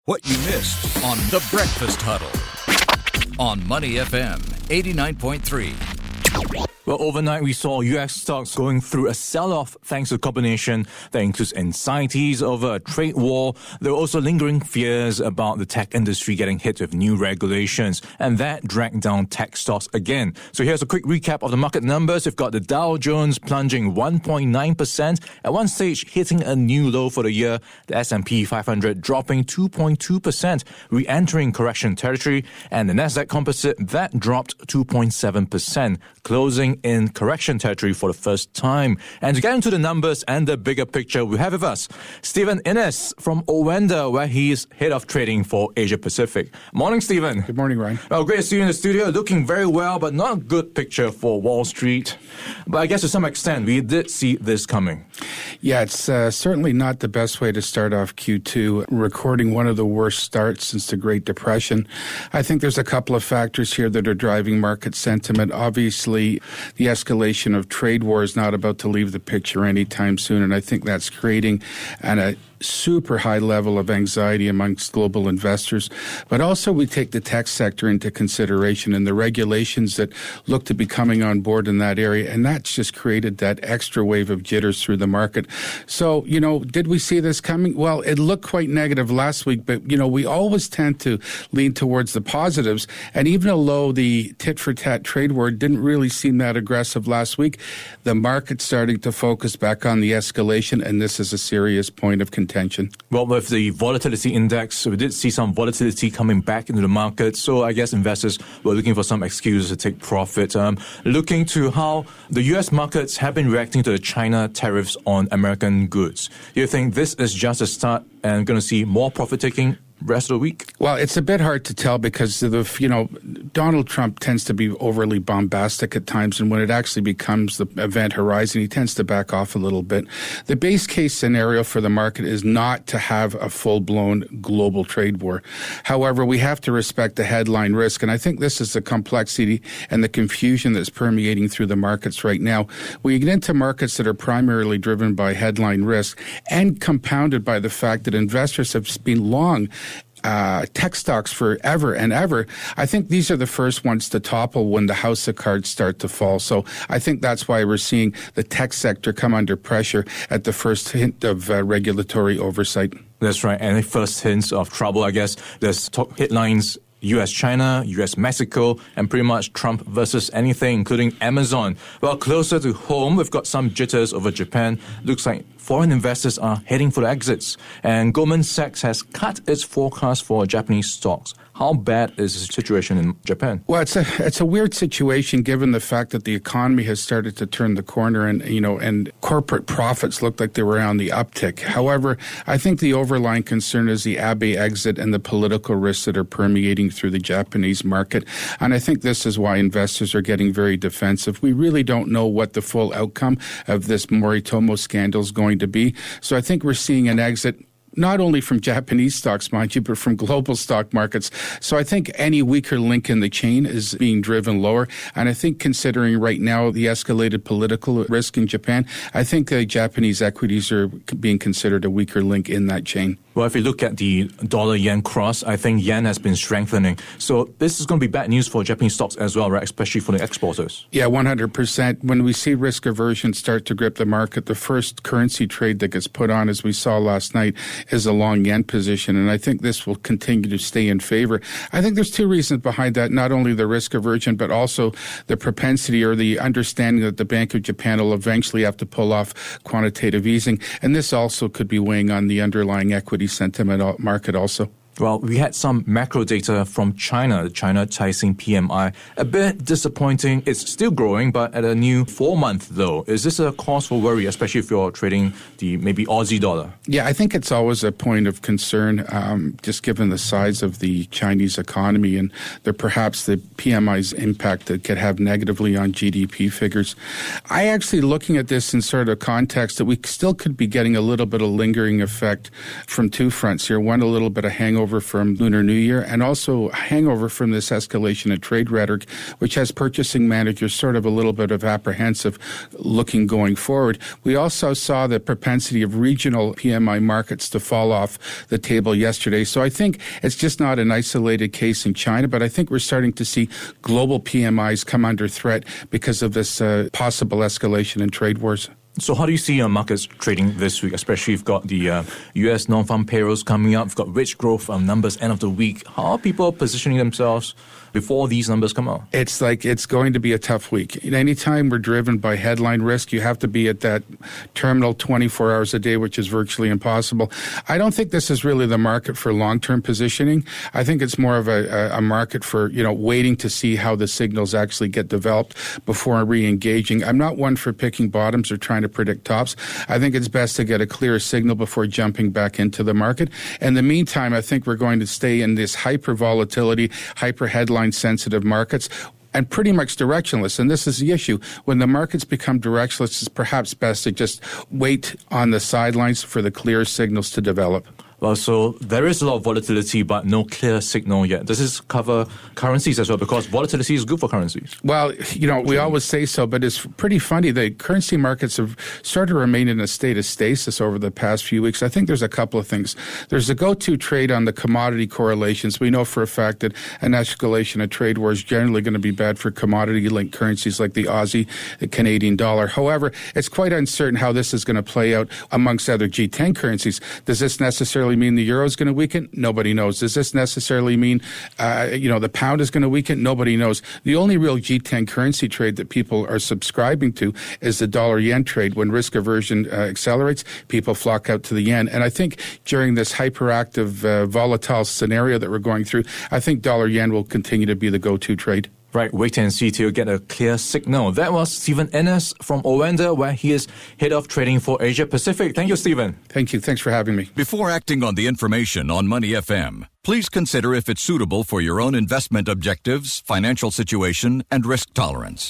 What you missed on The Breakfast Huddle on Money FM 89.3. Well, overnight we saw U.S. stocks going through a sell-off thanks to a combination that includes anxieties over a trade war. There were also lingering fears about the tech industry getting hit with new regulations, and that dragged down tech stocks again. So here's a quick recap of the market numbers. We've got the Dow Jones plunging 1.9%, at one stage hitting a new low for the year. The S&P 500 dropping 2.2%, re-entering correction territory, and the Nasdaq Composite, that dropped 2.7%, closing in correction territory for the first time. And to get into the numbers and the bigger picture, we have with us Stephen Innes from Owenda, where he is head of trading for Asia Pacific. Morning, Stephen. Good morning, Ryan. Well, great to see you in the studio. Looking very well, but not a good picture for Wall Street. But I guess to some extent, we did see this coming. Yeah, it's certainly not the best way to start off Q2, recording one of the worst starts since the Great Depression. I think there's a couple of factors here that are driving market sentiment. Obviously, the escalation of trade war is not about to leave the picture anytime soon, and I think that's creating a super high level of anxiety amongst global investors. But also we take the tech sector into consideration and the regulations that look to be coming on board in that area, and that's just created that extra wave of jitters through the market. So, did we see this coming? Well, it looked quite negative last week, but, we always tend to lean towards the positives, and even although the tit-for-tat trade war didn't really seem that aggressive last week, the market's starting to focus back on the escalation, and this is a serious point of contention. Well, with the volatility index, we did see some volatility coming back into the market. So I guess investors were looking for some excuses to take profit. Looking to how the U.S. markets have been reacting to the China tariffs on American goods. Do you think this is just a start and going to see more profit-taking rest of the week? Well, it's a bit hard to tell because Donald Trump tends to be overly bombastic at times, and when it actually becomes the event horizon, he tends to back off a little bit. The base case scenario for the market is not to have a full-blown global trade war. However, we have to respect the headline risk, and I think this is the complexity and the confusion that's permeating through the markets right now. We get into markets that are primarily driven by headline risk and compounded by the fact that investors have been long tech stocks forever and ever. I think these are the first ones to topple when the house of cards start to fall. So I think that's why we're seeing the tech sector come under pressure at the first hint of regulatory oversight. That's right. Any first hints of trouble, I guess. There's top headlines: U.S.-China, U.S.-Mexico, and pretty much Trump versus anything, including Amazon. Well, closer to home, we've got some jitters over Japan. Looks like foreign investors are heading for the exits. And Goldman Sachs has cut its forecast for Japanese stocks. How bad is the situation in Japan? Well, it's a weird situation given the fact that the economy has started to turn the corner and corporate profits look like they were on the uptick. However, I think the overlying concern is the Abe exit and the political risks that are permeating through the Japanese market. And I think this is why investors are getting very defensive. We really don't know what the full outcome of this Moritomo scandal is going to be. So I think we're seeing an exit not only from Japanese stocks, mind you, but from global stock markets. So I think any weaker link in the chain is being driven lower. And I think considering right now the escalated political risk in Japan, I think Japanese equities are being considered a weaker link in that chain. Well, if you look at the dollar-yen cross, I think yen has been strengthening. So this is going to be bad news for Japanese stocks as well, right? Especially for the exporters. Yeah, 100%. When we see risk aversion start to grip the market, the first currency trade that gets put on, as we saw last night, is a long yen position. And I think this will continue to stay in favor. I think there's two reasons behind that, not only the risk aversion, but also the propensity or the understanding that the Bank of Japan will eventually have to pull off quantitative easing. And this also could be weighing on the underlying equity sentiment market also. Well, we had some macro data from China, the China Caixin PMI. A bit disappointing. It's still growing, but at a new 4-month low. Is this a cause for worry, especially if you're trading the maybe Aussie dollar? Yeah, I think it's always a point of concern, just given the size of the Chinese economy and perhaps the PMI's impact that could have negatively on GDP figures. I actually looking at this in sort of context that we still could be getting a little bit of lingering effect from two fronts here. One, a little bit of hangover hangover from Lunar New Year and also a hangover from this escalation in trade rhetoric, which has purchasing managers sort of a little bit of apprehensive looking going forward. We also saw the propensity of regional PMI markets to fall off the table yesterday. So I think it's just not an isolated case in China, but I think we're starting to see global PMIs come under threat because of this possible escalation in trade wars. So how do you see markets trading this week, especially you've got the U.S. non-farm payrolls coming up, you've got wage growth numbers end of the week. How are people positioning themselves before these numbers come out? It's going to be a tough week. Anytime we're driven by headline risk, you have to be at that terminal 24 hours a day, which is virtually impossible. I don't think this is really the market for long-term positioning. I think it's more of a market for, waiting to see how the signals actually get developed before re-engaging. I'm not one for picking bottoms or trying to predict tops. I think it's best to get a clear signal before jumping back into the market. In the meantime, I think we're going to stay in this hyper volatility, hyper headline sensitive markets and pretty much directionless. And this is the issue. When the markets become directionless, it's perhaps best to just wait on the sidelines for the clear signals to develop. Well, so there is a lot of volatility, but no clear signal yet. Does this cover currencies as well? Because volatility is good for currencies. Well, we always say so, but it's pretty funny. The currency markets have sort of remained in a state of stasis over the past few weeks. I think there's a couple of things. There's a go-to trade on the commodity correlations. We know for a fact that an escalation of trade war is generally going to be bad for commodity-linked currencies like the Aussie, the Canadian dollar. However, it's quite uncertain how this is going to play out amongst other G10 currencies. Does this necessarily mean the euro is going to weaken? Nobody knows. Does this necessarily mean, the pound is going to weaken? Nobody knows. The only real G10 currency trade that people are subscribing to is the dollar-yen trade. When risk aversion accelerates, people flock out to the yen. And I think during this hyperactive, volatile scenario that we're going through, I think dollar-yen will continue to be the go-to trade. Right, wait and see till you get a clear signal. That was Stephen Ennis from Owenda, where he is head of trading for Asia Pacific. Thank you, Stephen. Thank you. Thanks for having me. Before acting on the information on Money FM, please consider if it's suitable for your own investment objectives, financial situation, and risk tolerance.